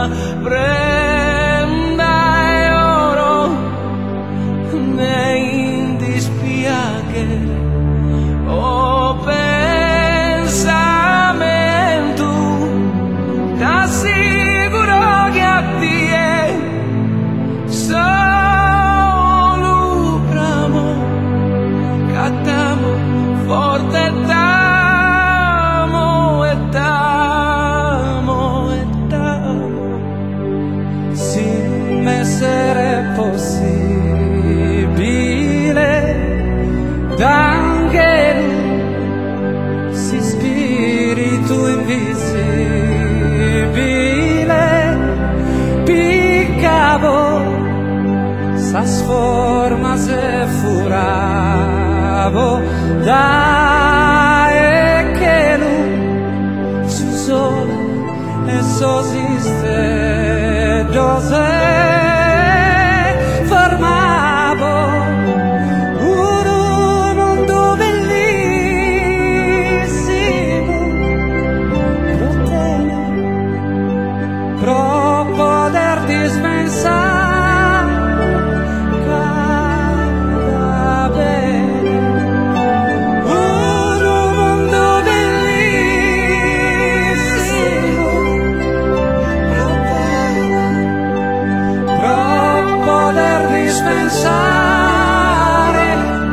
prenda e oro nei dispiace o pensamento t'assicuro che a te solo bramo cattamo forte t'amo e t'amo e t'amo si m'essere possibile d'angelo si spirito invisibile piccavo s'as formas e furavo dai che lui su sole e sosiste dose formavo un mondo bellissimo protegge pro poterti smensare cada bene un mondo bellissimo protegge pro poterti smensare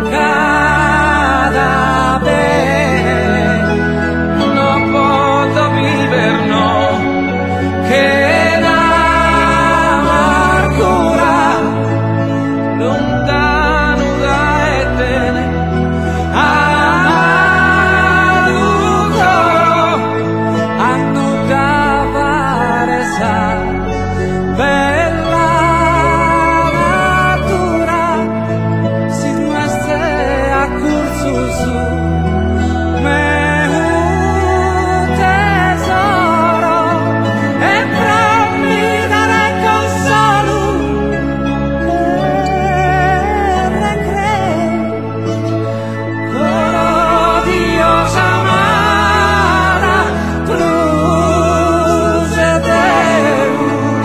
cada bene no posso vivere no che l'amargura lontano da eterne hanno da varesa bella natura si muestra a curso su me un tesoro e promi dare consolo odiosa amara luce Deo.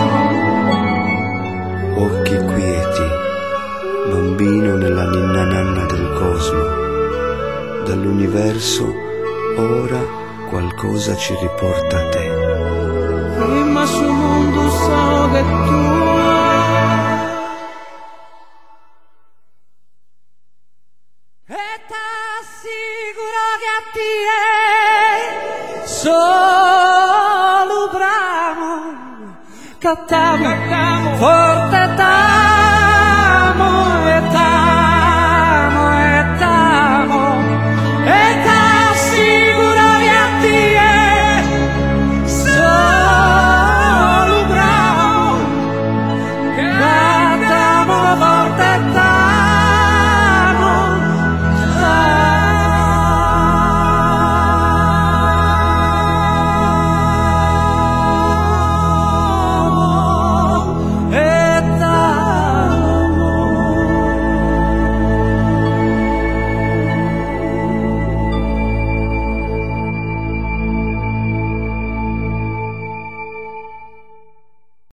Occhi quieti, bambino nella ninna nanna del cosmo. Dall'universo ora qualcosa ci riporta a te. Prima su mondo so che tu e t'assicuro che a te solo bramo cattamo forte